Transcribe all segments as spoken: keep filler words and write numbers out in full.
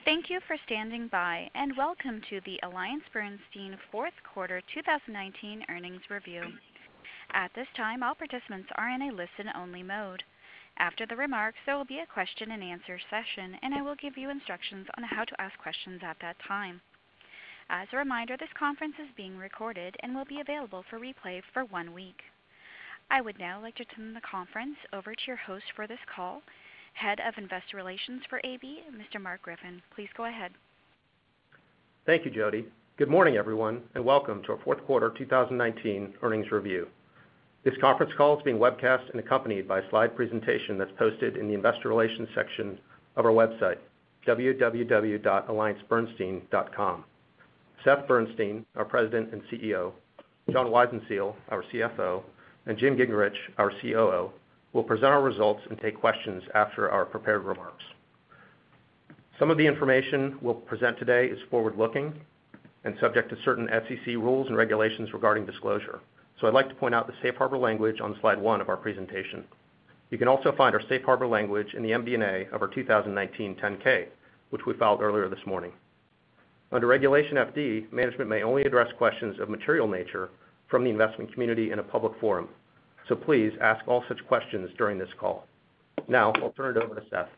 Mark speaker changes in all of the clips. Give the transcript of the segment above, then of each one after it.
Speaker 1: Thank you for standing by, and welcome to the AllianceBernstein fourth quarter two thousand nineteen earnings review. At this time, all participants are in a listen-only mode. After the remarks, there will be a question and answer session, and I will give you instructions on how to ask questions at that time. As a reminder, this conference is being recorded and will be available for replay for one week. I would now like to turn the conference over to your host for this call, Head of Investor Relations for A B, Mister Mark Griffin. Please go ahead.
Speaker 2: Thank you, Jody. Good morning, everyone, and welcome to our fourth quarter two thousand nineteen earnings review. This conference call is being webcast and accompanied by a slide presentation that's posted in the Investor Relations section of our website, w w w dot alliance bernstein dot com. Seth Bernstein, our President and C E O, John Weisenseal, our C F O, and Jim Gingerich, our C O O, will present our results and take questions after our prepared remarks. Some of the information we'll present today is forward-looking and subject to certain S E C rules and regulations regarding disclosure. So I'd like to point out the safe harbor language on slide one of our presentation. You can also find our safe harbor language in the M D and A of our two thousand nineteen ten K, which we filed earlier this morning. Under Regulation F D, management may only address questions of material nature from the investment community in a public forum. So please ask all such questions during this call. Now, I'll turn it over to Seth.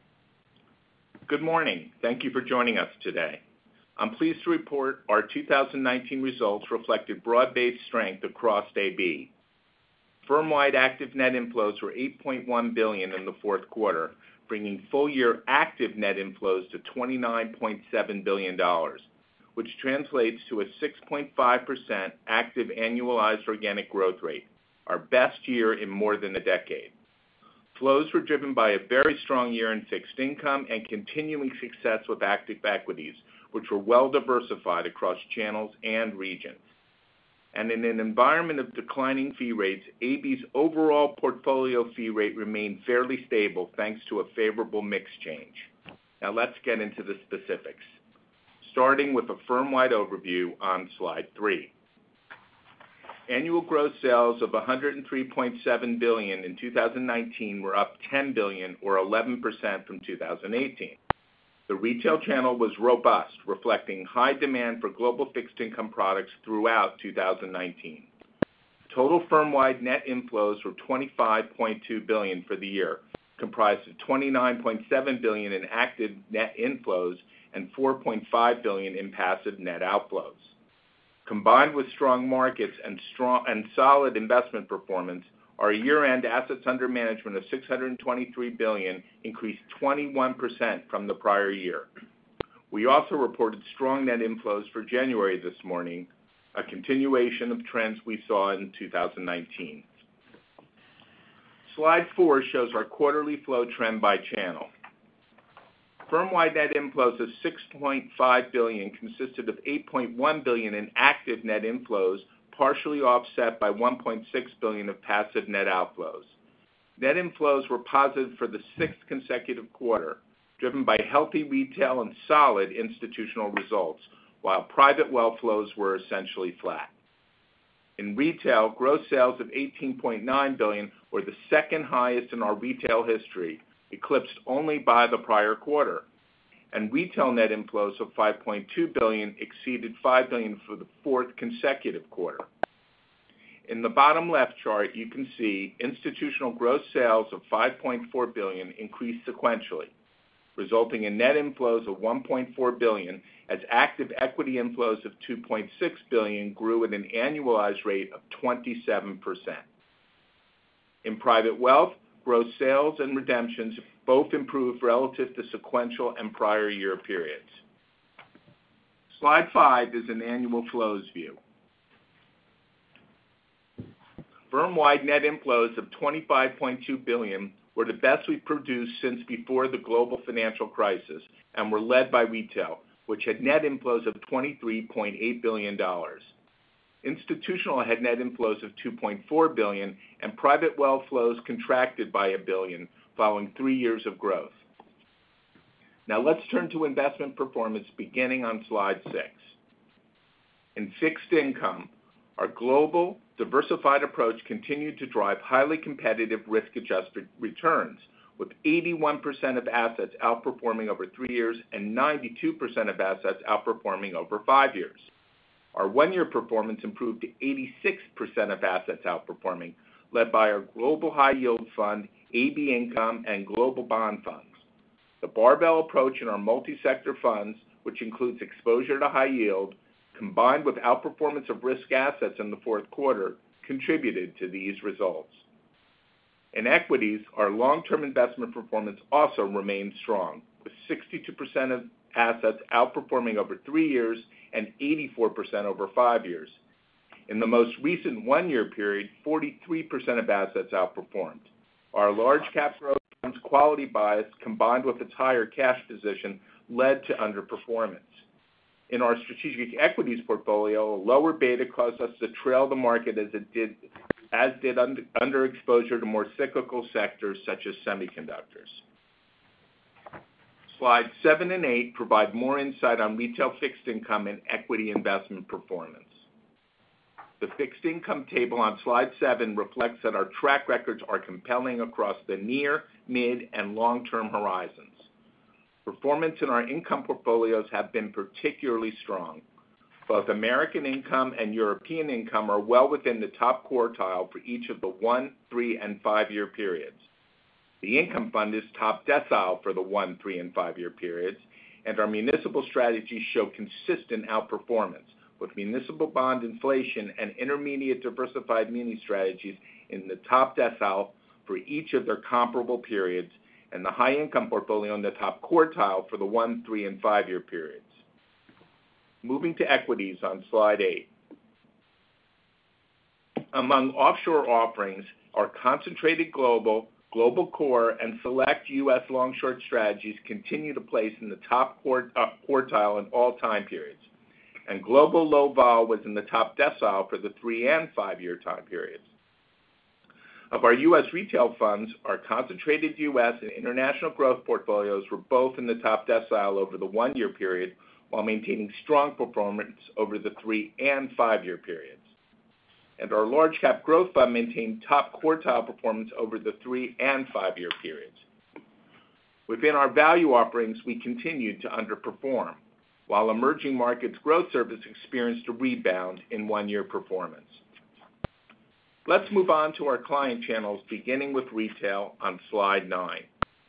Speaker 3: Good morning. Thank you for joining us today. I'm pleased to report our two thousand nineteen results reflected broad-based strength across A B. Firm-wide active net inflows were eight point one billion dollars in the fourth quarter, bringing full-year active net inflows to twenty-nine point seven billion dollars, which translates to a six point five percent active annualized organic growth rate, our best year in more than a decade. Flows were driven by a very strong year in fixed income and continuing success with active equities, which were well diversified across channels and regions. And in an environment of declining fee rates, A B's overall portfolio fee rate remained fairly stable thanks to a favorable mix change. Now let's get into the specifics, starting with a firm-wide overview on slide three. Annual gross sales of one hundred three point seven billion dollars in two thousand nineteen were up ten billion dollars or eleven percent from two thousand eighteen. The retail channel was robust, reflecting high demand for global fixed income products throughout two thousand nineteen. Total firm-wide net inflows were twenty-five point two billion dollars for the year, comprised of twenty-nine point seven billion dollars in active net inflows and four point five billion dollars in passive net outflows. Combined with strong markets and strong and solid investment performance, our year-end assets under management of six hundred twenty-three billion dollars increased twenty-one percent from the prior year. We also reported strong net inflows for January this morning, a continuation of trends we saw in two thousand nineteen. Slide four shows our quarterly flow trend by channel. Firm-wide net inflows of six point five billion dollars consisted of eight point one billion dollars in active net inflows, partially offset by one point six billion dollars of passive net outflows. Net inflows were positive for the sixth consecutive quarter, driven by healthy retail and solid institutional results, while private wealth flows were essentially flat. In retail, gross sales of eighteen point nine billion dollars were the second highest in our retail history, eclipsed only by the prior quarter. And retail net inflows of five point two billion dollars exceeded five billion dollars for the fourth consecutive quarter. In the bottom left chart, you can see institutional gross sales of five point four billion dollars increased sequentially, resulting in net inflows of one point four billion dollars as active equity inflows of two point six billion dollars grew at an annualized rate of twenty-seven percent. In private wealth, gross sales and redemptions both improved relative to sequential and prior year periods. Slide five is an annual flows view. Firm-wide net inflows of twenty-five point two billion dollars were the best we've produced since before the global financial crisis and were led by retail, which had net inflows of twenty-three point eight billion dollars. Institutional had net inflows of two point four billion dollars, and private wealth flows contracted by a billion following three years of growth. Now let's turn to investment performance beginning on slide six. In fixed income, our global diversified approach continued to drive highly competitive risk-adjusted returns, with eighty-one percent of assets outperforming over three years and ninety-two percent of assets outperforming over five years. Our one-year performance improved to eighty-six percent of assets outperforming, led by our Global High Yield Fund, A B Income, and Global Bond Funds. The barbell approach in our multi-sector funds, which includes exposure to high yield, combined with outperformance of risk assets in the fourth quarter, contributed to these results. In equities, our long-term investment performance also remained strong, with sixty-two percent of assets outperforming over three years and eighty-four percent over five years. In the most recent one-year period, forty-three percent of assets outperformed. Our large cap growth fund's quality bias, combined with its higher cash position, led to underperformance. In our strategic equities portfolio, a lower beta caused us to trail the market as it did as did under, underexposure to more cyclical sectors such as semiconductors. Slides seven and eight provide more insight on retail fixed income and equity investment performance. The fixed income table on slide seven reflects that our track records are compelling across the near, mid, and long-term horizons. Performance in our income portfolios have been particularly strong. Both American Income and European Income are well within the top quartile for each of the one, three, and five-year periods. The Income Fund is top decile for the one, three, and five-year periods, and our municipal strategies show consistent outperformance, with municipal bond inflation and intermediate diversified muni strategies in the top decile for each of their comparable periods, and the high income portfolio in the top quartile for the one, three, and five-year periods. Moving to equities on slide eight. Among offshore offerings, our concentrated global, global core, and select U S long-short strategies continue to place in the top quart- uh, quartile in all time periods, and global low vol was in the top decile for the three and five-year time periods. Of our U S retail funds, our concentrated U S and international growth portfolios were both in the top decile over the one-year period, while maintaining strong performance over the three and five-year periods. And our large cap growth fund maintained top quartile performance over the three and five-year periods. Within our value offerings, we continued to underperform, while emerging markets growth service experienced a rebound in one-year performance. Let's move on to our client channels, beginning with retail on slide nine.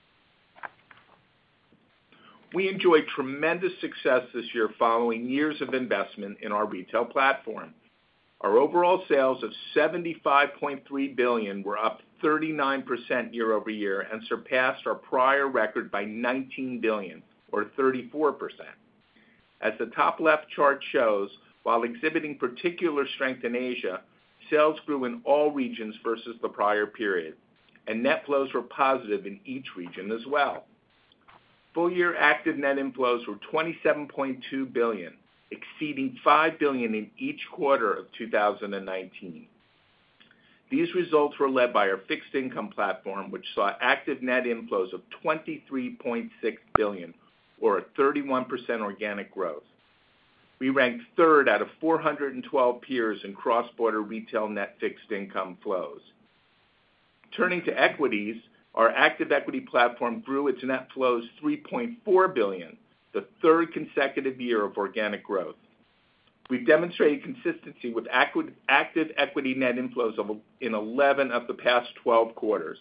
Speaker 3: We enjoyed tremendous success this year following years of investment in our retail platform. Our overall sales of seventy-five point three billion dollars were up thirty-nine percent year over year and surpassed our prior record by nineteen billion dollars, or thirty-four percent. As the top left chart shows, while exhibiting particular strength in Asia, sales grew in all regions versus the prior period, and net flows were positive in each region as well. Full-year active net inflows were twenty-seven point two billion dollars, exceeding five billion dollars in each quarter of two thousand nineteen. These results were led by our fixed income platform, which saw active net inflows of twenty-three point six billion dollars, or a thirty-one percent organic growth. We ranked third out of four hundred twelve peers in cross-border retail net fixed income flows. Turning to equities, our active equity platform grew its net flows three point four billion dollars, the third consecutive year of organic growth. We've demonstrated consistency with active equity net inflows of, in eleven of the past twelve quarters.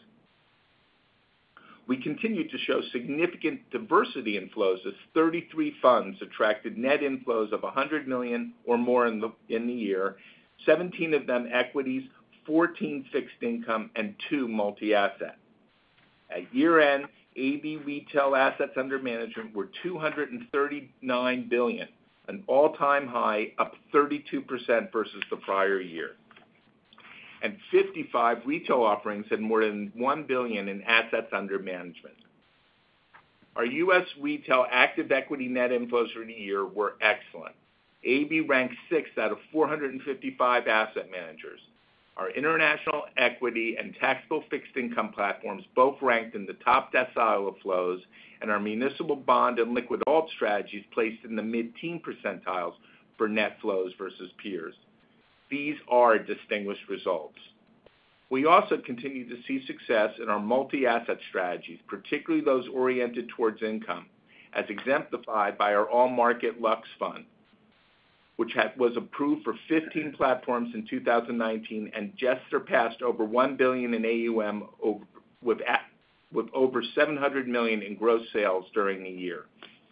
Speaker 3: We continue to show significant diversity in flows as thirty-three funds attracted net inflows of one hundred million dollars or more in the, in the year, seventeen of them equities, fourteen fixed income, and two multi-asset. At year-end, A B retail assets under management were two hundred thirty-nine billion dollars, an all-time high, up thirty-two percent versus the prior year. And fifty-five retail offerings had more than one billion dollars in assets under management. Our U S retail active equity net inflows for the year were excellent. A B ranked sixth out of four hundred fifty-five asset managers. Our international equity and taxable fixed income platforms both ranked in the top decile of flows, and our municipal bond and liquid alt strategies placed in the mid-teen percentiles for net flows versus peers. These are distinguished results. We also continue to see success in our multi-asset strategies, particularly those oriented towards income, as exemplified by our all-market Lux Fund, which had, was approved for fifteen platforms in two thousand nineteen and just surpassed over one billion dollars in A U M over, with, with over seven hundred million dollars in gross sales during the year.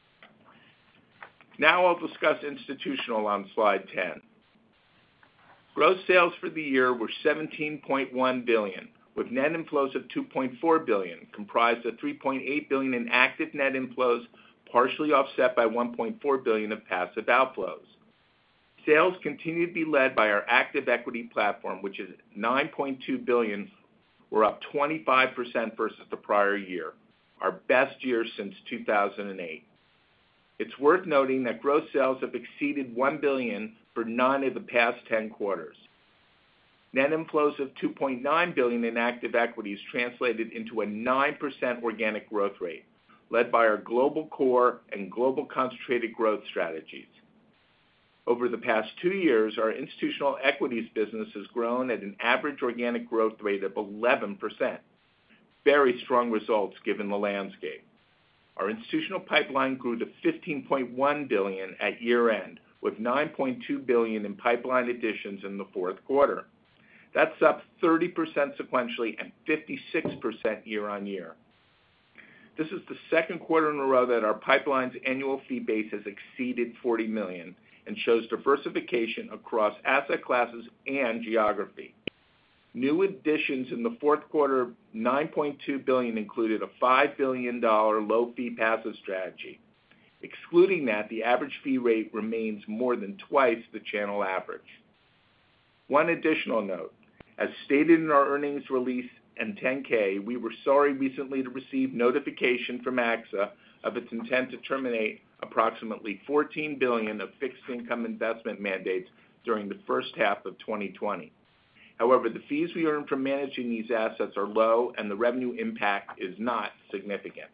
Speaker 3: Now I'll discuss institutional on slide ten. Gross sales for the year were seventeen point one billion dollars, with net inflows of two point four billion dollars, comprised of three point eight billion dollars in active net inflows, partially offset by one point four billion dollars of passive outflows. Sales continue to be led by our active equity platform, which is nine point two billion dollars, or up twenty-five percent versus the prior year, our best year since two thousand eight. It's worth noting that gross sales have exceeded one billion dollars for nine of the past ten quarters. Net inflows of two point nine billion dollars in active equities translated into a nine percent organic growth rate, led by our global core and global concentrated growth strategies. Over the past two years, our institutional equities business has grown at an average organic growth rate of eleven percent. Very strong results given the landscape. Our institutional pipeline grew to fifteen point one billion dollars at year-end, with nine point two billion dollars in pipeline additions in the fourth quarter. That's up thirty percent sequentially and fifty-six percent year-on-year. This is the second quarter in a row that our pipeline's annual fee base has exceeded forty million dollars and shows diversification across asset classes and geography. New additions in the fourth quarter of nine point two billion dollars included a five billion dollars low-fee passive strategy. Excluding that, the average fee rate remains more than twice the channel average. One additional note, as stated in our earnings release and ten K, we were sorry recently to receive notification from A X A of its intent to terminate approximately fourteen billion dollars of fixed income investment mandates during the first half of twenty twenty. However, the fees we earn from managing these assets are low and the revenue impact is not significant.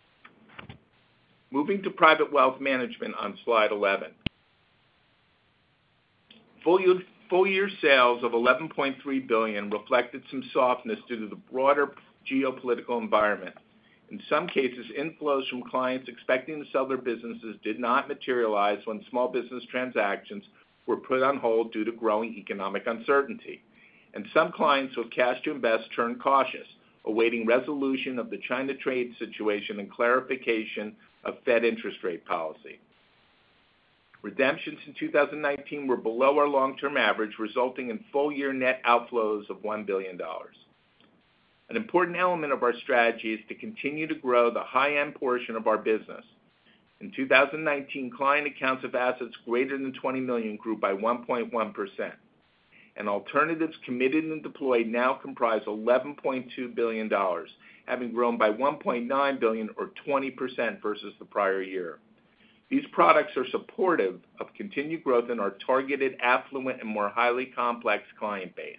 Speaker 3: Moving to private wealth management on slide eleven. Full year, full year sales of eleven point three billion dollars reflected some softness due to the broader geopolitical environment. In some cases, inflows from clients expecting to sell their businesses did not materialize when small business transactions were put on hold due to growing economic uncertainty. And some clients with cash to invest turned cautious, awaiting resolution of the China trade situation and clarification of Fed interest rate policy. Redemptions in two thousand nineteen were below our long-term average, resulting in full-year net outflows of one billion dollars. An important element of our strategy is to continue to grow the high-end portion of our business. In two thousand nineteen, client accounts of assets greater than twenty million dollars grew by one point one percent. And alternatives committed and deployed now comprise eleven point two billion dollars, having grown by one point nine billion dollars or twenty percent versus the prior year. These products are supportive of continued growth in our targeted affluent and more highly complex client base.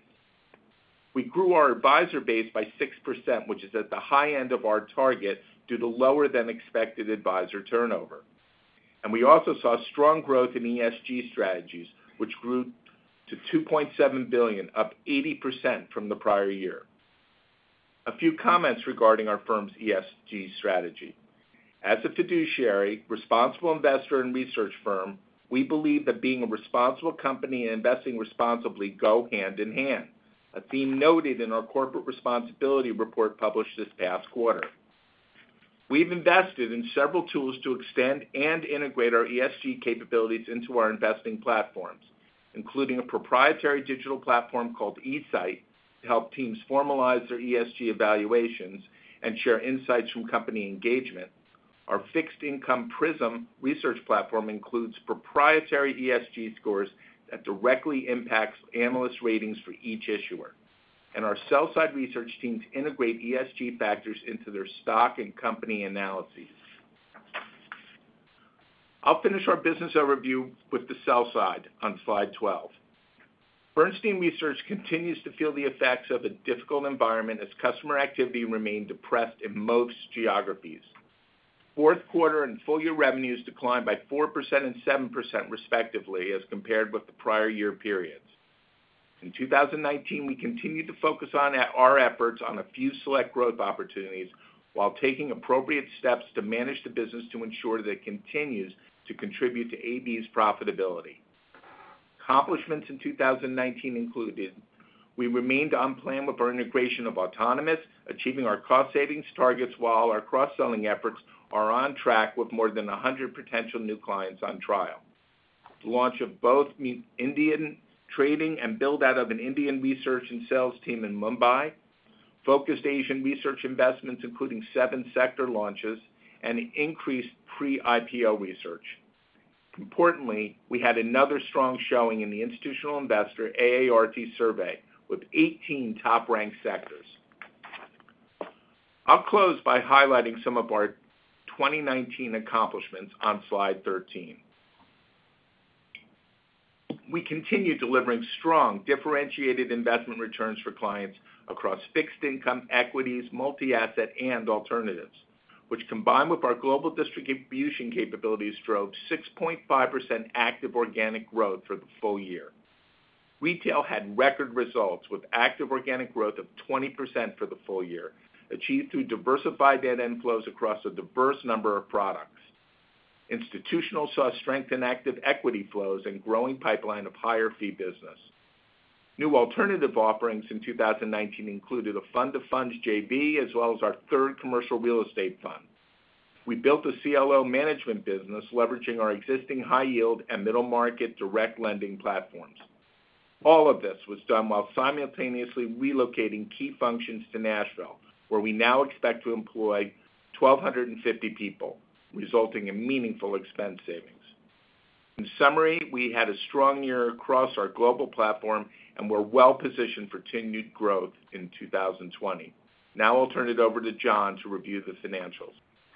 Speaker 3: We grew our advisor base by six percent, which is at the high end of our target due to lower than expected advisor turnover. And we also saw strong growth in E S G strategies, which grew to two point seven billion dollars, up eighty percent from the prior year. A few comments regarding our firm's E S G strategy. As a fiduciary, responsible investor, and research firm, we believe that being a responsible company and investing responsibly go hand in hand, a theme noted in our corporate responsibility report published this past quarter. We've invested in several tools to extend and integrate our E S G capabilities into our investing platforms, including a proprietary digital platform called eSight to help teams formalize their E S G evaluations and share insights from company engagement. Our fixed income PRISM research platform includes proprietary E S G scores that directly impacts analyst ratings for each issuer. And our sell-side research teams integrate E S G factors into their stock and company analyses. I'll finish our business overview with the sell side on slide twelve. Bernstein Research continues to feel the effects of a difficult environment as customer activity remained depressed in most geographies. Fourth quarter and full year revenues declined by four percent and seven percent respectively as compared with the prior year periods. In two thousand nineteen, we continued to focus on our efforts on a few select growth opportunities while taking appropriate steps to manage the business to ensure that it continues to contribute to A B's profitability. Accomplishments in two thousand nineteen included: we remained on plan with our integration of Autonomous, achieving our cost savings targets while our cross-selling efforts are on track with more than one hundred potential new clients on trial. The launch of both Indian trading and build-out of an Indian research and sales team in Mumbai, focused Asian research investments including seven sector launches, and increased pre-I P O research. Importantly, we had another strong showing in the Institutional Investor A A R T survey with eighteen top-ranked sectors. I'll close by highlighting some of our twenty nineteen accomplishments on slide thirteen. We continue delivering strong, differentiated investment returns for clients across fixed income, equities, multi-asset, and alternatives, which combined with our global distribution capabilities drove six point five percent active organic growth for the full year. Retail had record results with active organic growth of twenty percent for the full year, achieved through diversified net inflows across a diverse number of products. Institutional saw strength in active equity flows and growing pipeline of higher fee business. New alternative offerings in two thousand nineteen included a fund-to-funds J V as well as our third commercial real estate fund. We built a C L O management business leveraging our existing high-yield and middle-market direct lending platforms. All of this was done while simultaneously relocating key functions to Nashville, where we now expect to employ one thousand two hundred fifty people, resulting in meaningful expense savings. In summary, we had a strong year across our global platform and we're well positioned for continued growth in two thousand twenty. Now I'll turn it over to John to review the financials.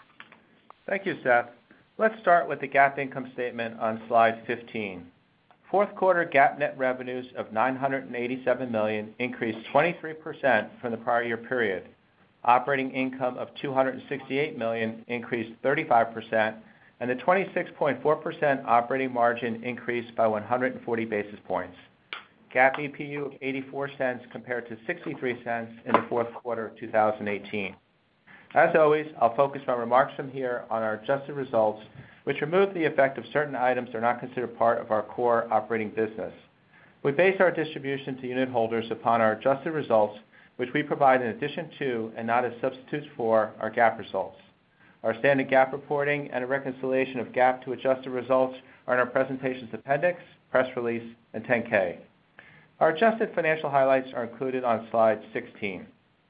Speaker 4: Thank you, Seth. Let's start with the GAAP income statement on slide fifteen. Fourth quarter GAAP net revenues of nine hundred eighty-seven million dollars increased twenty-three percent from the prior year period. Operating income of two hundred sixty-eight million dollars increased thirty-five percent, and the twenty-six point four percent operating margin increased by one hundred forty basis points. GAAP E P U of eighty-four cents compared to sixty-three cents in the fourth quarter of two thousand eighteen. As always, I'll focus my remarks from here on our adjusted results, which remove the effect of certain items that are not considered part of our core operating business. We base our distribution to unit holders upon our adjusted results, which we provide in addition to and not as substitutes for our GAAP results. Our standard GAAP reporting and a reconciliation of GAAP to adjusted results are in our presentation's appendix, press release, and ten K. Our adjusted financial highlights are included on slide sixteen.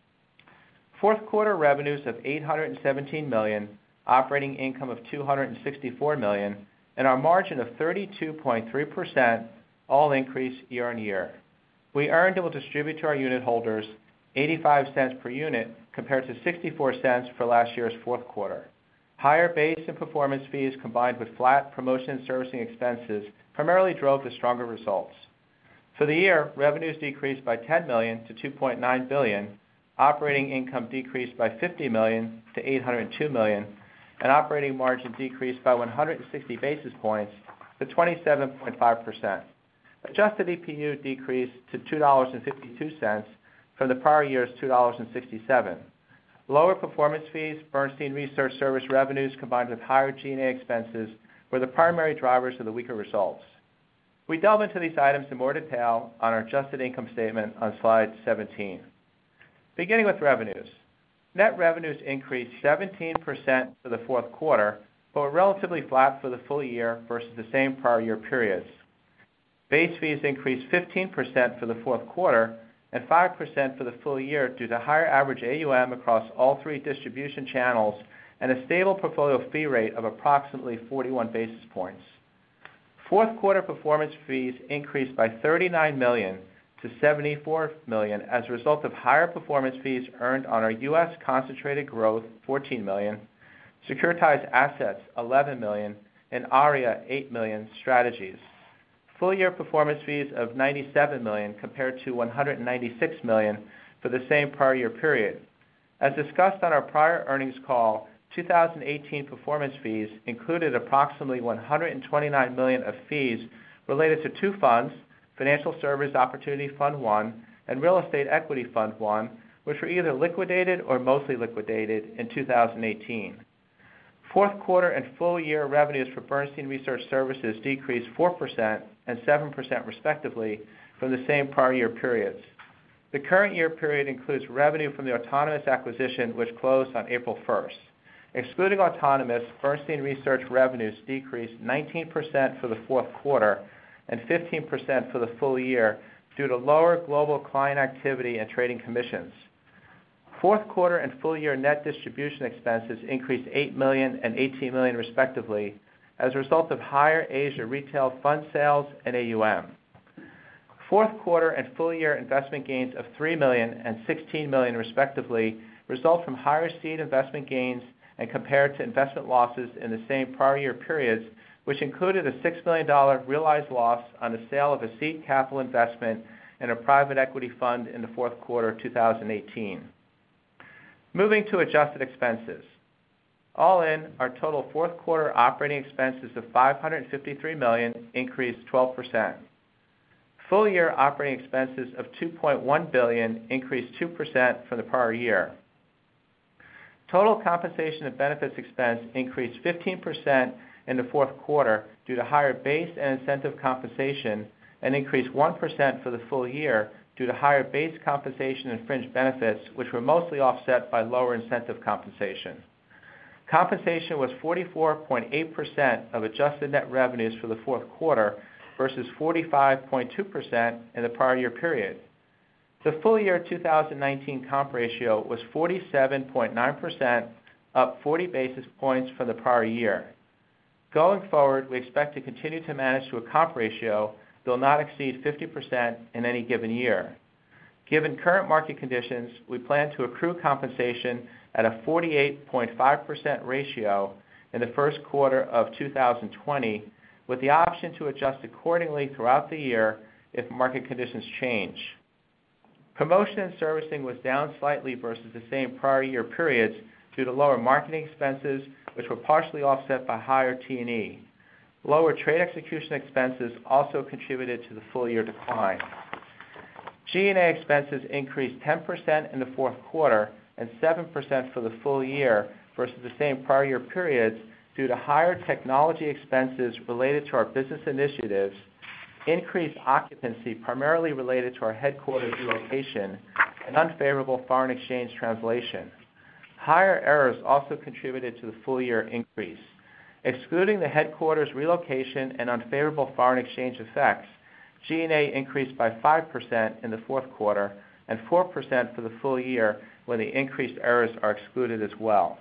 Speaker 4: Fourth quarter revenues of eight hundred seventeen million dollars, operating income of two hundred sixty-four million dollars, and our margin of thirty-two point three percent all increased year on year. We earned and will distribute to our unit holders eighty-five cents per unit compared to sixty-four cents for last year's fourth quarter. Higher base and performance fees combined with flat promotion and servicing expenses primarily drove the stronger results. For the year, revenues decreased by ten million dollars to two point nine billion dollars, operating income decreased by fifty million dollars to eight hundred two million dollars, and operating margin decreased by one hundred sixty basis points to twenty-seven point five percent. Adjusted E P U decreased to two dollars and fifty-two cents from the prior year's two dollars and sixty-seven cents. Lower performance fees, Bernstein Research Service revenues combined with higher G and A expenses were the primary drivers of the weaker results. We delve into these items in more detail on our adjusted income statement on slide seventeen. Beginning with revenues. Net revenues increased seventeen percent for the fourth quarter, but were relatively flat for the full year versus the same prior year periods. Base fees increased fifteen percent for the fourth quarter and five percent for the full year due to higher average A U M across all three distribution channels and a stable portfolio fee rate of approximately forty-one basis points. Fourth quarter performance fees increased by thirty-nine million dollars to seventy-four million dollars as a result of higher performance fees earned on our U S concentrated growth, fourteen million dollars, securitized assets, eleven million dollars, and ARIA, eight million dollars strategies. Full-year performance fees of ninety-seven million dollars compared to one hundred ninety-six million dollars for the same prior year period. As discussed on our prior earnings call, two thousand eighteen performance fees included approximately one hundred twenty-nine million dollars of fees related to two funds, Financial Services Opportunity Fund one, and Real Estate Equity Fund one, which were either liquidated or mostly liquidated in two thousand eighteen. Fourth quarter and full year revenues for Bernstein Research Services decreased four percent and seven percent respectively from the same prior year periods. The current year period includes revenue from the Autonomous acquisition, which closed on April first. Excluding Autonomous, Bernstein Research revenues decreased nineteen percent for the fourth quarter and fifteen percent for the full year due to lower global client activity and trading commissions. Fourth quarter and full year net distribution expenses increased eight million dollars and eighteen million dollars respectively as a result of higher Asia retail fund sales and A U M. Fourth quarter and full year investment gains of three million dollars and sixteen million dollars respectively result from higher seed investment gains and compared to investment losses in the same prior year periods, which included a six million dollars realized loss on the sale of a seed capital investment in a private equity fund in the fourth quarter of two thousand eighteen. Moving to adjusted expenses. All in, our total fourth quarter operating expenses of five hundred fifty-three million dollars increased twelve percent. Full year operating expenses of two point one billion dollars increased two percent from the prior year. Total compensation and benefits expense increased fifteen percent in the fourth quarter due to higher base and incentive compensation, and increased one percent for the full year due to higher base compensation and fringe benefits, which were mostly offset by lower incentive compensation. Compensation was forty-four point eight percent of adjusted net revenues for the fourth quarter versus forty-five point two percent in the prior year period. The full year two thousand nineteen comp ratio was forty-seven point nine percent, up forty basis points from the prior year. Going forward, we expect to continue to manage to a comp ratio that will not exceed fifty percent in any given year. Given current market conditions, we plan to accrue compensation at a forty-eight point five percent ratio in the first quarter of two thousand twenty, with the option to adjust accordingly throughout the year if market conditions change. Promotion and servicing was down slightly versus the same prior year periods due to lower marketing expenses, which were partially offset by higher T and E. Lower trade execution expenses also contributed to the full year decline. G and A expenses increased ten percent in the fourth quarter and seven percent for the full year versus the same prior year periods due to higher technology expenses related to our business initiatives, increased occupancy primarily related to our headquarters relocation, and unfavorable foreign exchange translation. Higher errors also contributed to the full year increase. Excluding the headquarters relocation and unfavorable foreign exchange effects, G and A increased by five percent in the fourth quarter and four percent for the full year when the increased errors are excluded as well.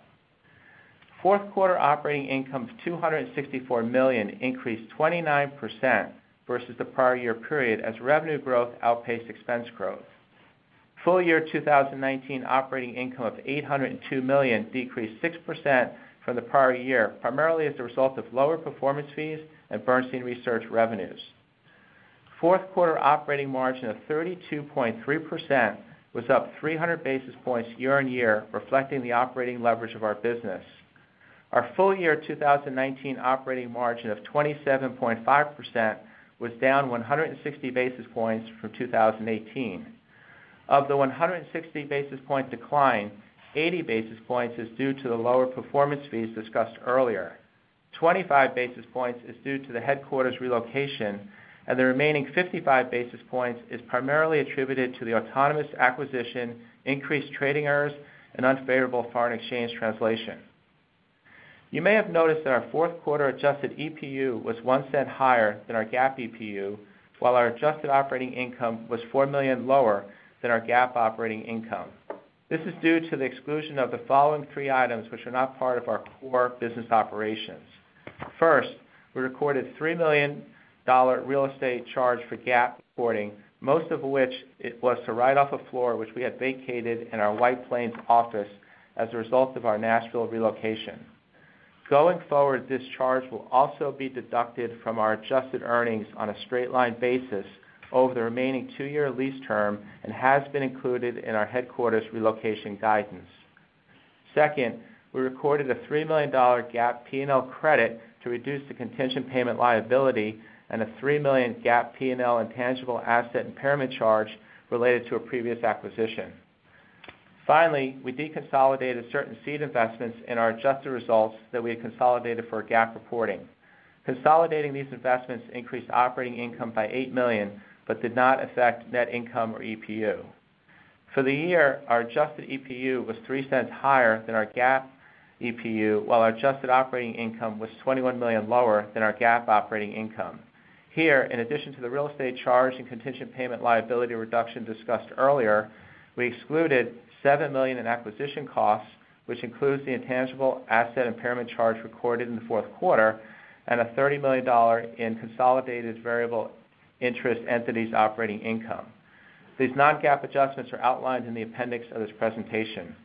Speaker 4: Fourth quarter operating income of two hundred sixty-four million dollars increased twenty-nine percent versus the prior year period as revenue growth outpaced expense growth. Full year two thousand nineteen operating income of eight hundred two million dollars decreased six percent from the prior year, primarily as a result of lower performance fees and Bernstein Research revenues. Fourth quarter operating margin of thirty-two point three percent was up three hundred basis points year on year, reflecting the operating leverage of our business. Our full year two thousand nineteen operating margin of twenty-seven point five percent was down one hundred sixty basis points from two thousand eighteen. Of the one hundred sixty basis point decline, eighty basis points is due to the lower performance fees discussed earlier. twenty-five basis points is due to the headquarters relocation, and the remaining fifty-five basis points is primarily attributed to the Autonomous acquisition, increased trading errors, and unfavorable foreign exchange translation. You may have noticed that our fourth quarter adjusted E P U was one cent higher than our GAAP E P U, while our adjusted operating income was four million dollars lower than our GAAP operating income. This is due to the exclusion of the following three items which are not part of our core business operations. First, we recorded three million dollars real estate charge for GAAP reporting, most of which it was to write off a floor which we had vacated in our White Plains office as a result of our Nashville relocation. Going forward, this charge will also be deducted from our adjusted earnings on a straight-line basis over the remaining two-year lease term and has been included in our headquarters relocation guidance. Second, we recorded a three million dollars GAAP P and L credit to reduce the contingent payment liability and a three million dollars GAAP P and L intangible asset impairment charge related to a previous acquisition. Finally, we deconsolidated certain seed investments in our adjusted results that we had consolidated for GAAP reporting. Consolidating these investments increased operating income by eight million dollars, but did not affect net income or E P U. For the year, our adjusted E P U was three cents higher than our GAAP E P U, while our adjusted operating income was twenty-one million dollars lower than our GAAP operating income. Here, in addition to the real estate charge and contingent payment liability reduction discussed earlier, we excluded seven million dollars in acquisition costs, which includes the intangible asset impairment charge recorded in the fourth quarter, and a thirty million dollars in consolidated variable interest entities operating income. These non-GAAP adjustments are outlined in the appendix of this presentation.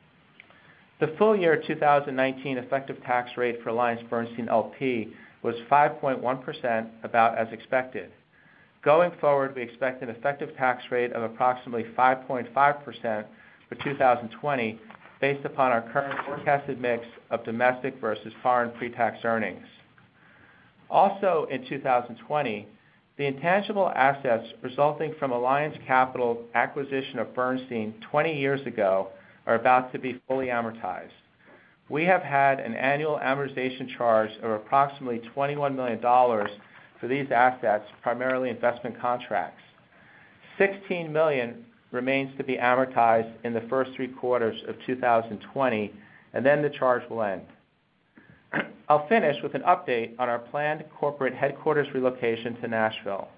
Speaker 4: The full year two thousand nineteen effective tax rate for AllianceBernstein L P was five point one percent, about as expected. Going forward, we expect an effective tax rate of approximately five point five percent for two thousand twenty, based upon our current forecasted mix of domestic versus foreign pre-tax earnings. Also in two thousand twenty, the intangible assets resulting from Alliance Capital acquisition of Bernstein twenty years ago are about to be fully amortized. We have had an annual amortization charge of approximately twenty-one million dollars for these assets, primarily investment contracts. sixteen million dollars remains to be amortized in the first three quarters of two thousand twenty, and then the charge will end. I'll finish with an update on our planned corporate headquarters relocation to Nashville.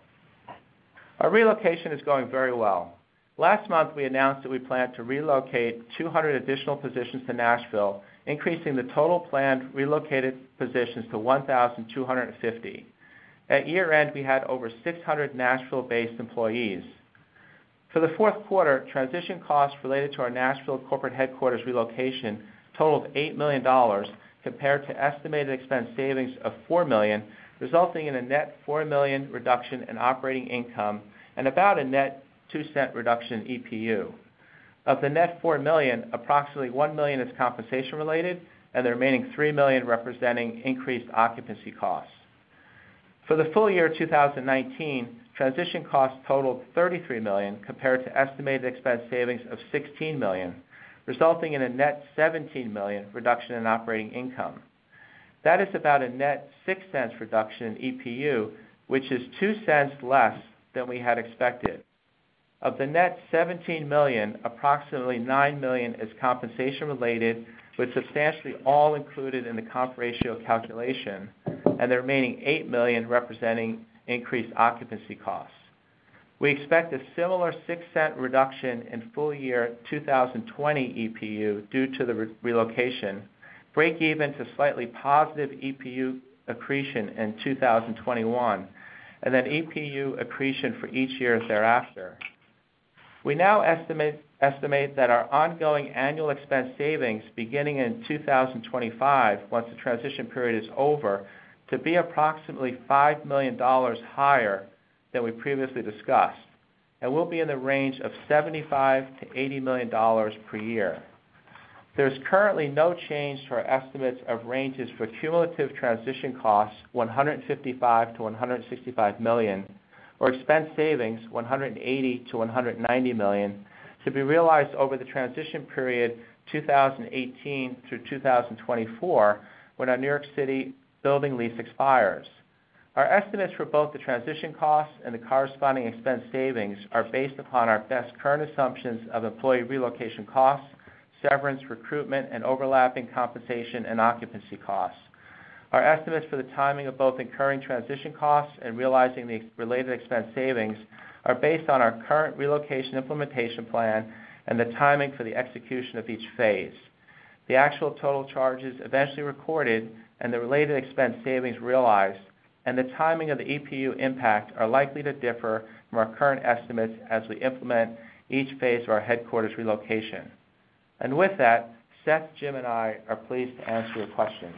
Speaker 4: Our relocation is going very well. Last month, we announced that we plan to relocate two hundred additional positions to Nashville, increasing the total planned relocated positions to one thousand two hundred fifty. At year end, we had over six hundred Nashville-based employees. For the fourth quarter, transition costs related to our Nashville corporate headquarters relocation totaled eight million dollars, compared to estimated expense savings of four million dollars, resulting in a net four million dollars reduction in operating income and about a net two cent reduction in E P U. Of the net four million dollars, approximately one million dollars is compensation related, and the remaining three million dollars representing increased occupancy costs. For the full year two thousand nineteen, transition costs totaled thirty-three million dollars compared to estimated expense savings of sixteen million dollars, resulting in a net seventeen million dollars reduction in operating income. That is about a net six cents reduction in E P U, which is two cents less than we had expected. Of the net seventeen million dollars, approximately nine million dollars is compensation related, with substantially all included in the comp ratio calculation, and the remaining eight million dollars representing increased occupancy costs. We expect a similar six cent reduction in full year two thousand twenty E P U due to the re relocation, break even to slightly positive E P U accretion in two thousand twenty-one, and then E P U accretion for each year thereafter. We now estimate, estimate that our ongoing annual expense savings beginning in two thousand twenty-five, once the transition period is over, to be approximately five million dollars higher than we previously discussed, and will be in the range of seventy-five to eighty million dollars per year. There's currently no change to our estimates of ranges for cumulative transition costs, one hundred fifty-five to one hundred sixty-five million, or expense savings, one hundred eighty to one hundred ninety million, to be realized over the transition period two thousand eighteen through two thousand twenty-four, when our New York City building lease expires. Our estimates for both the transition costs and the corresponding expense savings are based upon our best current assumptions of employee relocation costs, severance, recruitment, and overlapping compensation and occupancy costs. Our estimates for the timing of both incurring transition costs and realizing the related expense savings are based on our current relocation implementation plan and the timing for the execution of each phase. The actual total charges eventually recorded and the related expense savings realized and the timing of the E P U impact are likely to differ from our current estimates as we implement each phase of our headquarters relocation. And with that, Seth, Jim, and I are pleased to answer your questions.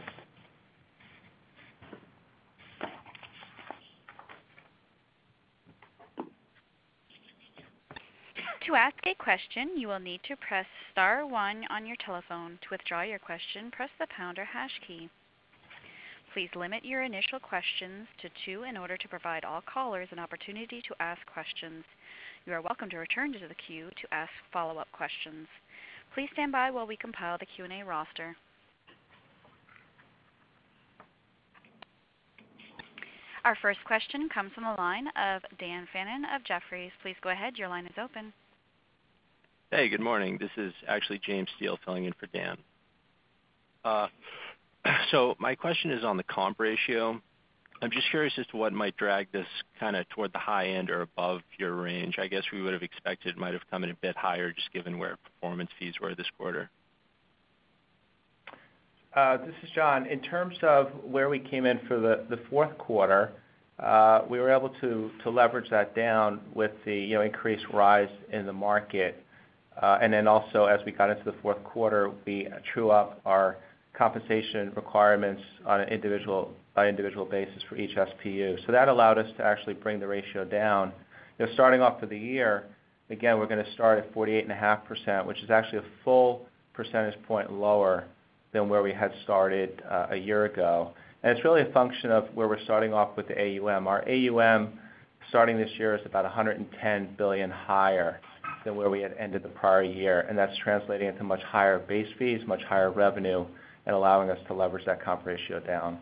Speaker 1: To ask a question, you will need to press star one on your telephone. To withdraw your question, press the pound or hash key. Please limit your initial questions to two in order to provide all callers an opportunity to ask questions. You are welcome to return to the queue to ask follow-up questions. Please stand by while we compile the Q and A roster. Our first question comes from the line of Dan Fannon of Jefferies. Please go ahead. Your line is open.
Speaker 5: Hey, good morning. This is actually James Steele filling in for Dan. Uh, so my question is on the comp ratio. I'm just curious as to what might drag this kind of toward the high end or above your range. I guess we would have expected it might have come in a bit higher just given where performance fees were this quarter.
Speaker 4: Uh, this is John. In terms of where we came in for the, the fourth quarter, uh, we were able to, to leverage that down with the you know increased rise in the market. Uh, and then also as we got into the fourth quarter, we true up our compensation requirements on an individual by individual basis for each S P U. So that allowed us to actually bring the ratio down. You know, starting off for the year, again, we're going to start at forty-eight point five percent, which is actually a full percentage point lower than where we had started uh, a year ago. And it's really a function of where we're starting off with the A U M. Our A U M starting this year is about one hundred ten billion dollars higher than where we had ended the prior year, and that's translating into much higher base fees, much higher revenue, and allowing us to leverage that comp ratio down.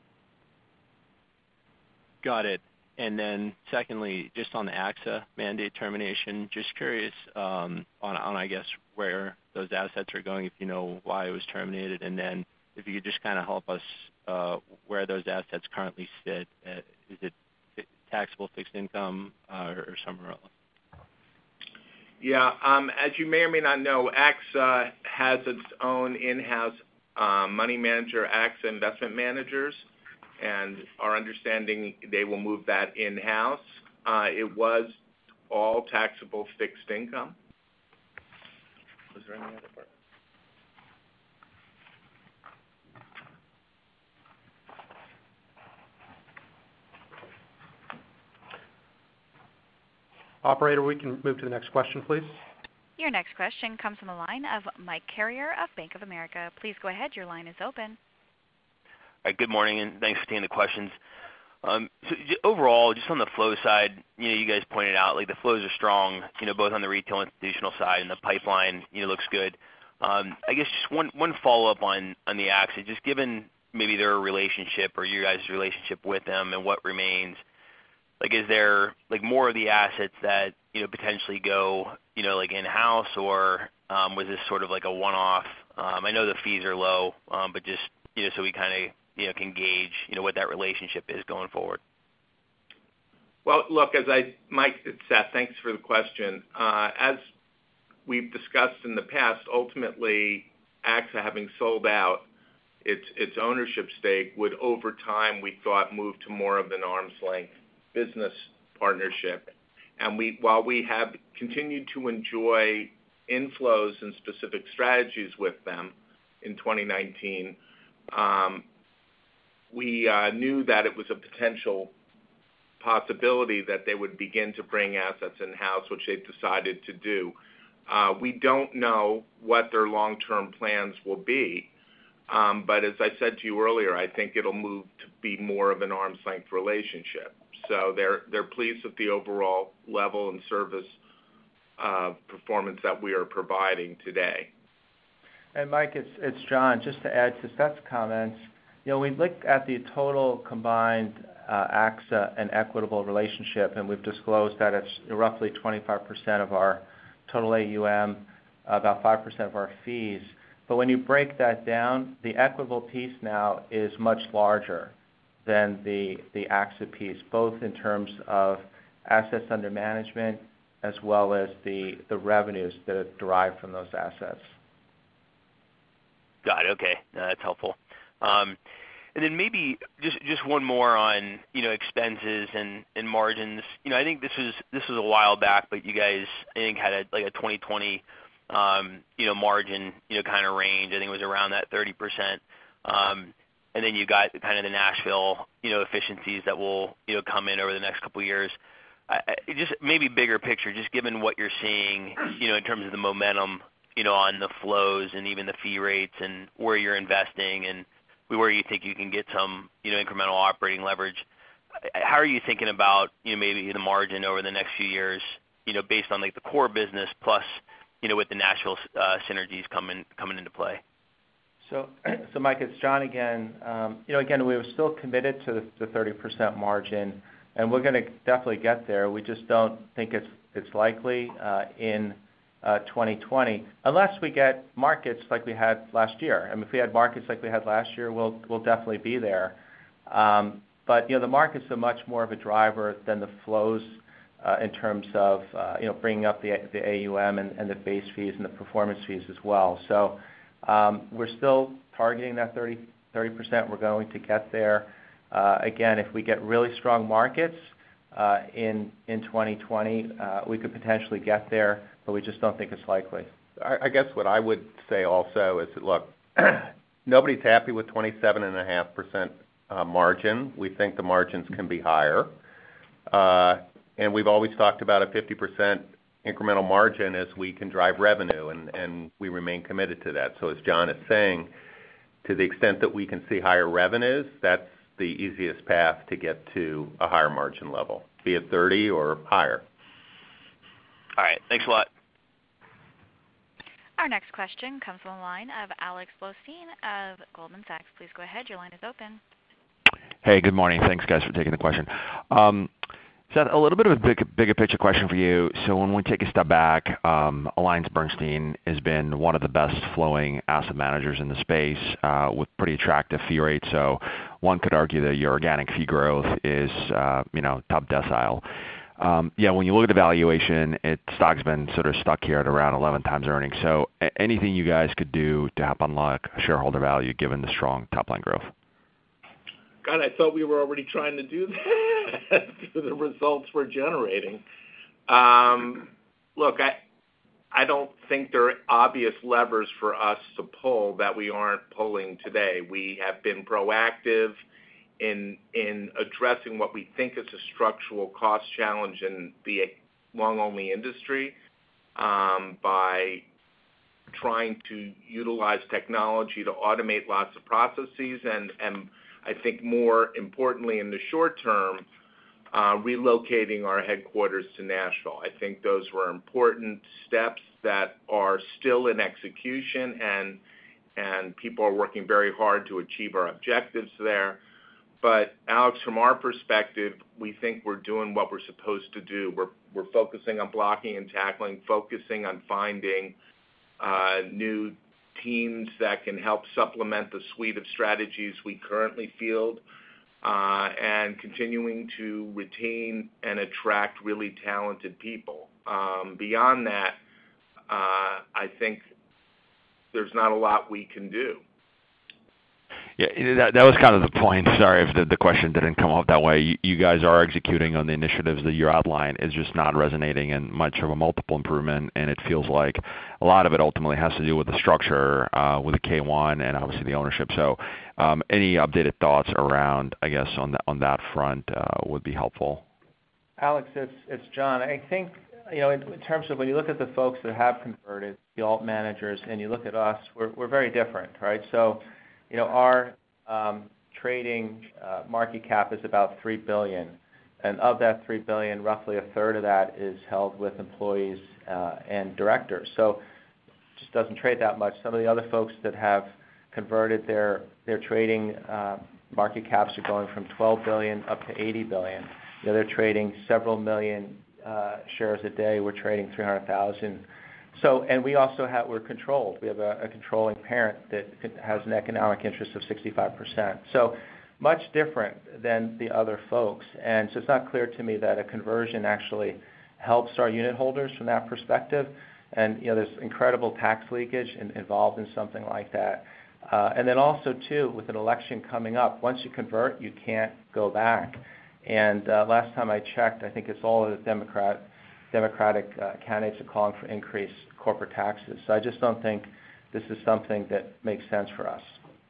Speaker 5: Got it. And then secondly, just on the A X A mandate termination, just curious um, on, on, I guess, where those assets are going, if you know why it was terminated, and then if you could just kind of help us uh, where those assets currently sit. Uh, is it taxable fixed income uh, or somewhere else?
Speaker 3: Yeah, um, as you may or may not know, A X A has its own in-house uh, money manager, A X A Investment Managers, and our understanding they will move that in-house. Uh, it was all taxable fixed income. Was there any other part?
Speaker 2: Operator, we can move to the next question, please.
Speaker 1: Your next question comes from the line of Mike Carrier of Bank of America. Please go ahead. Your line is open.
Speaker 6: All right, good morning, and thanks for taking the questions. Um, so j- overall, just on the flow side, you know, you guys pointed out like the flows are strong, you know, both on the retail and institutional side, and the pipeline, you know, looks good. Um, I guess just one one follow up on on the A X A, just given maybe their relationship or you guys' relationship with them and what remains. Like, is there like more of the assets that you know potentially go you know like in house, or um, was this sort of like a one off? Um, I know the fees are low, um, but just you know so we kind of you know can gauge you know what that relationship is going forward.
Speaker 3: Well, look, as I Mike, it's Seth. Thanks for the question. Uh, as we've discussed in the past, ultimately, A X A having sold out its its ownership stake would, over time, we thought, move to more of an arm's length business partnership. And we, while we have continued to enjoy inflows and specific strategies with them in twenty nineteen, um, we uh, knew that it was a potential possibility that they would begin to bring assets in-house, which they've decided to do. Uh, we don't know what their long-term plans will be, um, but as I said to you earlier, I think it'll move to be more of an arm's length relationship. So they're they're pleased with the overall level and service uh, performance that we are providing today.
Speaker 4: And Mike, it's it's John. Just to add to Seth's comments, you know, we look at the total combined uh, A X A and Equitable relationship, and we've disclosed that it's roughly twenty-five percent of our total A U M, about five percent of our fees. But when you break that down, the Equitable piece now is much larger than the the A X A piece, both in terms of assets under management as well as the, the revenues that are derived from those assets.
Speaker 6: Got it. Okay, no, that's helpful. Um, and then maybe just just one more on you know expenses and, and margins. You know, I think this was this was a while back, but you guys I think had a, like a twenty twenty um, you know margin you know kind of range. I think it was around that thirty percent. Um, And then you got kind of the Nashville, you know, efficiencies that will, you know, come in over the next couple of years. I, I, just maybe bigger picture, just given what you're seeing, you know, in terms of the momentum, you know, on the flows and even the fee rates and where you're investing and, where you think you can get some, you know, incremental operating leverage. How are you thinking about, you know, maybe the margin over the next few years, you know, based on like the core business plus, you know, with the Nashville uh, synergies coming coming into play?
Speaker 4: So, so Mike, it's John again. Um, you know, again, we were still committed to the, the thirty percent margin, and we're going to definitely get there. We just don't think it's it's likely uh, in uh, twenty twenty, unless we get markets like we had last year. I mean, if we had markets like we had last year, we'll we'll definitely be there. Um, but you know, the markets are much more of a driver than the flows uh, in terms of uh, you know bringing up the the A U M and, and the base fees and the performance fees as well. So. Um, we're still targeting that thirty percent. We're going to get there. Uh, again, if we get really strong markets uh, in in twenty twenty, uh, we could potentially get there, but we just don't think it's likely.
Speaker 2: I, I guess what I would say also is that, look, nobody's happy with twenty-seven point five percent uh, margin. We think the margins can be higher. Uh, and we've always talked about a fifty percent incremental margin as we can drive revenue, and, and we remain committed to that. So as John is saying, to the extent that we can see higher revenues, that's the easiest path to get to a higher margin level, be it thirty or higher.
Speaker 6: All right. Thanks a lot.
Speaker 1: Our next question comes from the line of Alex Blostein of Goldman Sachs. Please go ahead. Your line is open.
Speaker 7: Hey, good morning. Thanks, guys, for taking the question. Um, Seth, a little bit of a big, bigger picture question for you. So when we take a step back, um, AllianceBernstein has been one of the best flowing asset managers in the space uh, with pretty attractive fee rates. So one could argue that your organic fee growth is, uh, you know, top decile. Um, yeah, when you look at the valuation, it stock's been sort of stuck here at around eleven times earnings. So a- anything you guys could do to help unlock shareholder value given the strong top line growth?
Speaker 3: God, I thought we were already trying to do that through the results we're generating. Um, look, I I don't think there are obvious levers for us to pull that we aren't pulling today. We have been proactive in in addressing what we think is a structural cost challenge in the long-only industry um, by trying to utilize technology to automate lots of processes and and I think more importantly in the short term, uh, relocating our headquarters to Nashville. I think those were important steps that are still in execution, and and people are working very hard to achieve our objectives there. But Alex, from our perspective, we think we're doing what we're supposed to do. We're we're focusing on blocking and tackling, focusing on finding uh, new teams that can help supplement the suite of strategies we currently field, uh, and continuing to retain and attract really talented people. Um, beyond that, uh, I think there's not a lot we can do.
Speaker 7: Yeah, that, that was kind of the point. Sorry if the, the question didn't come off that way. You, you guys are executing on the initiatives that you outlined. It's just not resonating in much of a multiple improvement, and it feels like a lot of it ultimately has to do with the structure, uh, with the K one, and obviously the ownership. So um, any updated thoughts around, I guess, on, the, on that front uh, would be helpful.
Speaker 4: Alex, it's, it's John. I think, you know, in, in terms of when you look at the folks that have converted, the alt managers, and you look at us, we're, we're very different, right? So, you know, our um, trading uh, market cap is about three billion dollars, and of that three billion dollars, roughly a third of that is held with employees uh, and directors. So it just doesn't trade that much. Some of the other folks that have converted their their trading uh, market caps are going from twelve billion dollars up to eighty billion dollars. You know, they're trading several million uh, shares a day. We're trading three hundred thousand. So, and we also have, we're controlled. We have a, a controlling parent that has an economic interest of sixty-five percent. So much different than the other folks. And so it's not clear to me that a conversion actually helps our unit holders from that perspective. And, you know, there's incredible tax leakage in, involved in something like that. Uh, and then also, too, with an election coming up, once you convert, you can't go back. And uh, last time I checked, I think it's all of the Democrat Democratic uh, candidates are calling for increased corporate taxes. So I just don't think this is something that makes sense for us.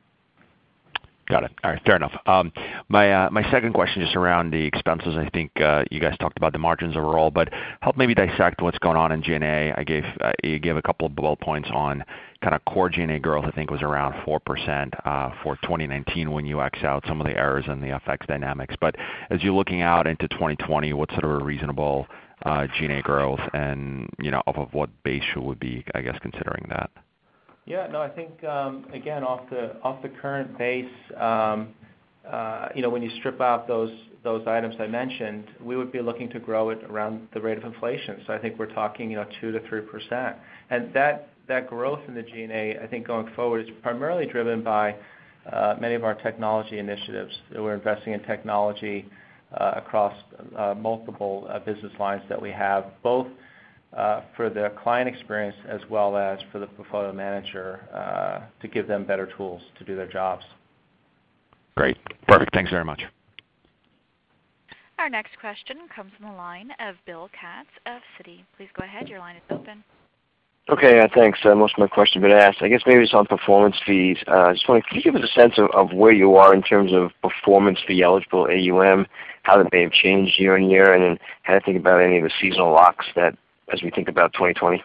Speaker 7: Got it. All right, fair enough. Um, my uh, my second question just around the expenses. I think uh, you guys talked about the margins overall, but help maybe dissect what's going on in G and A. I gave uh, you gave a couple of bullet points on kind of core G and A growth, I think, was around four percent uh, for twenty nineteen when you X out some of the errors and the F X dynamics. But as you're looking out into twenty twenty, what's sort of a reasonable uh, G and A growth, and you know, off of what base should we be, I guess, considering that?
Speaker 4: Yeah, no, I think um, again off the off the current base, um, uh, you know, when you strip out those those items I mentioned, we would be looking to grow it around the rate of inflation. So I think we're talking, you know, two to three percent, and that that growth in the G and A, I think going forward, is primarily driven by uh, many of our technology initiatives. We're investing in technology uh, across uh, multiple uh, business lines that we have, both uh, for the client experience as well as for the portfolio manager uh, to give them better tools to do their jobs.
Speaker 7: Great. Perfect. Thanks very much.
Speaker 1: Our next question comes from the line of Bill Katz of Citi. Please go ahead. Your line is open.
Speaker 8: Okay, uh, thanks. Uh, most of my questions have been asked. I guess maybe it's on performance fees. I uh, just wondering, can you give us a sense of, of where you are in terms of performance fee eligible A U M, how that may have changed year on year, and then how to think about any of the seasonal locks that as we think about twenty twenty?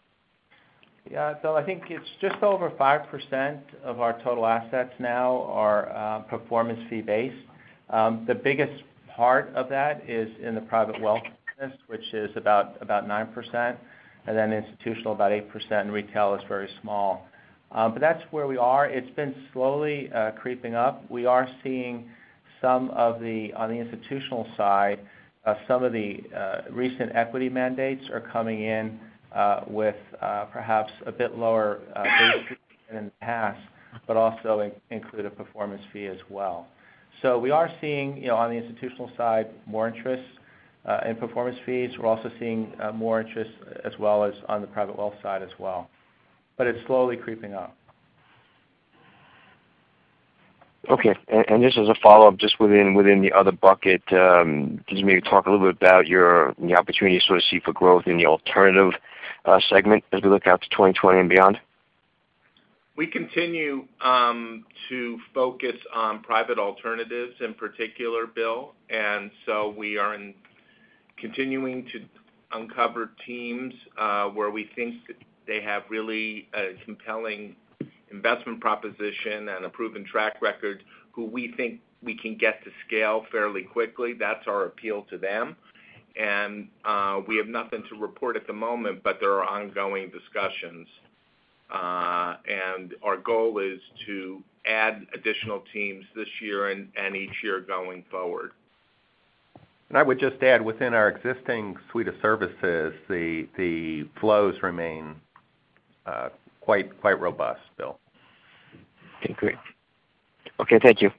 Speaker 4: Yeah, Bill, I think it's just over five percent of our total assets now are uh, performance fee based. Um, the biggest part of that is in the private wealth business, which is about about nine percent, and then institutional about eight percent, and retail is very small. Um, but that's where we are. It's been slowly uh, creeping up. We are seeing some of the, on the institutional side, uh, some of the uh, recent equity mandates are coming in uh, with uh, perhaps a bit lower uh, base fee than in the past, but also in, include a performance fee as well. So we are seeing, you know, on the institutional side, more interest uh, in performance fees. We're also seeing uh, more interest as well as on the private wealth side as well. But it's slowly creeping up.
Speaker 8: Okay, and, and just as a follow-up, just within within the other bucket, um, can you maybe talk a little bit about your the opportunity you sort of see for growth in the alternative uh, segment as we look out to twenty twenty and beyond?
Speaker 3: We continue um, to focus on private alternatives in particular, Bill, and so we are in continuing to uncover teams uh, where we think that they have really a compelling investment proposition and a proven track record, who we think we can get to scale fairly quickly. That's our appeal to them. And uh, we have nothing to report at the moment, but there are ongoing discussions. Uh, and our goal is to add additional teams this year and, and each year going forward.
Speaker 9: And I would just add, within our existing suite of services, the the flows remain uh, quite quite robust, Bill.
Speaker 8: Okay, great. Okay, thank you.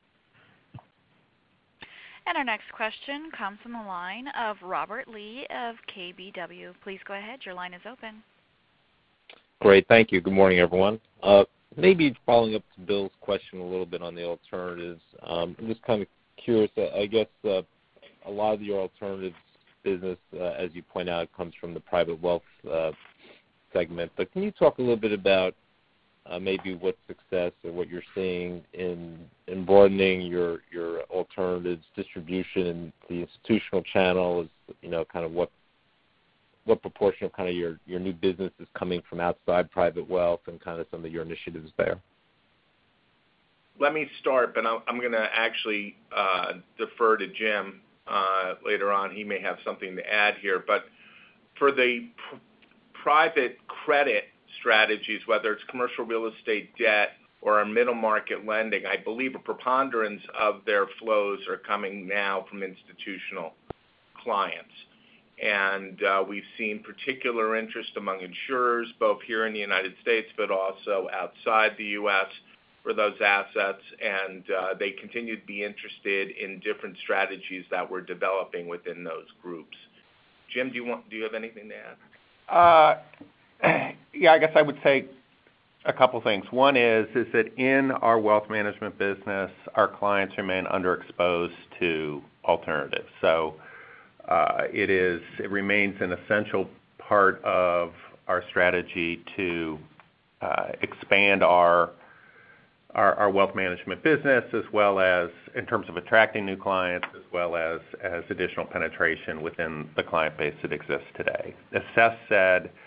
Speaker 1: And our next question comes from the line of Robert Lee of K B W. Please go ahead. Your line is open.
Speaker 10: Great. Thank you. Good morning, everyone. Uh, maybe following up to Bill's question a little bit on the alternatives, um, I'm just kind of curious. Uh, I guess uh, a lot of your alternatives business, uh, as you point out, comes from the private wealth uh, segment. But can you talk a little bit about uh, maybe what success or what you're seeing in in broadening your your alternatives distribution in the institutional channel? Is, you know, kind of what what proportion of kind of your, your new business is coming from outside private wealth, and kind of some of your initiatives there?
Speaker 3: Let me start, but I'm, I'm going to actually uh, defer to Jim uh, later on. He may have something to add here. But for the pr- private credit strategies, whether it's commercial real estate debt or our middle market lending, I believe a preponderance of their flows are coming now from institutional clients. And uh, we've seen particular interest among insurers, both here in the United States but also outside the U S for those assets, and uh, they continue to be interested in different strategies that we're developing within those groups. Jim, do you want? Do you have anything to add?
Speaker 9: Uh, yeah, I guess I would say a couple things. One is is that in our wealth management business, our clients remain underexposed to alternatives. So uh, it is it remains an essential part of our strategy to uh, expand our Our, our wealth management business, as well as in terms of attracting new clients, as well as, as additional penetration within the client base that exists today. As Seth said,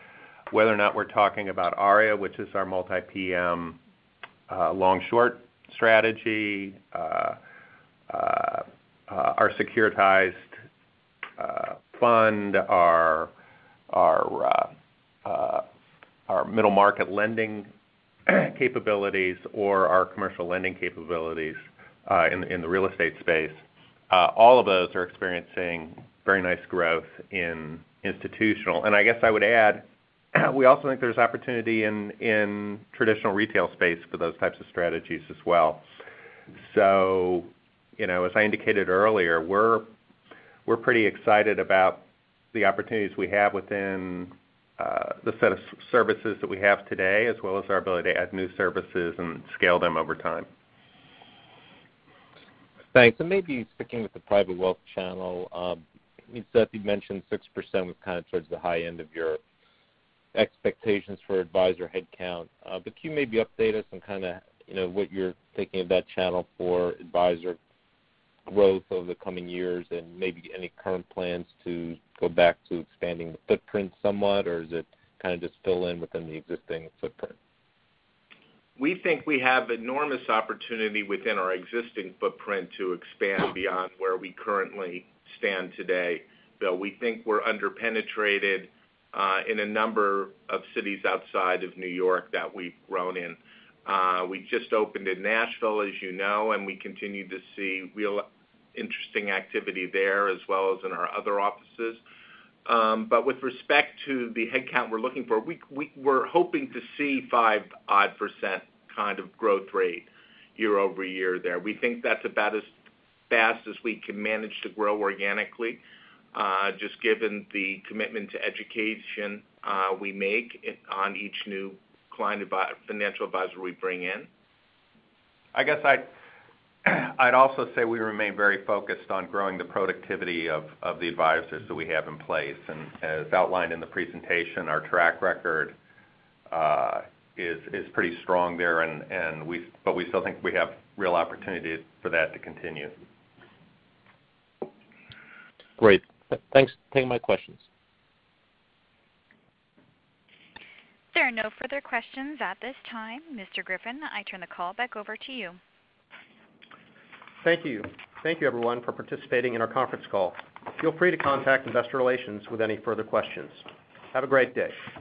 Speaker 9: whether or not we're talking about ARIA, which is our multi-P M uh, long-short strategy, uh, uh, uh, our securitized uh, fund, our our uh, uh, our middle market lending capabilities, or our commercial lending capabilities uh, in in the real estate space. Uh, all of those are experiencing very nice growth in institutional. And I guess I would add, we also think there's opportunity in, in traditional retail space for those types of strategies as well. So, you know, as I indicated earlier, we're we're pretty excited about the opportunities we have within uh, the set of services that we have today, as well as our ability to add new services and scale them over time.
Speaker 10: Thanks. And maybe sticking with the private wealth channel, um, Seth, you mentioned six percent was kind of towards the high end of your expectations for advisor headcount. Uh, but can you maybe update us on kind of, you know, what you're thinking of that channel for advisor growth over the coming years, and maybe any current plans to go back to expanding the footprint somewhat, or is it kind of just fill in within the existing footprint?
Speaker 3: We think we have enormous opportunity within our existing footprint to expand beyond where we currently stand today. Bill, we think we're underpenetrated uh, in a number of cities outside of New York that we've grown in. Uh, we just opened in Nashville, as you know, and we continue to see real interesting activity there, as well as in our other offices. Um, but with respect to the headcount we're looking for, we, we, we're hoping to see five odd percent kind of growth rate year over year there. We think that's about as fast as we can manage to grow organically, uh, just given the commitment to education uh, we make on each new client advi- financial advisor we bring in.
Speaker 9: I guess I'd, I'd also say we remain very focused on growing the productivity of, of the advisors that we have in place. And as outlined in the presentation, our track record uh, is is pretty strong there, and, and we but we still think we have real opportunity for that to continue.
Speaker 10: Great. Thanks for taking my questions.
Speaker 1: There are no further questions at this time. Mister Griffin, I turn the call back over to you.
Speaker 2: Thank you. Thank you, everyone, for participating in our conference call. Feel free to contact Investor Relations with any further questions. Have a great day.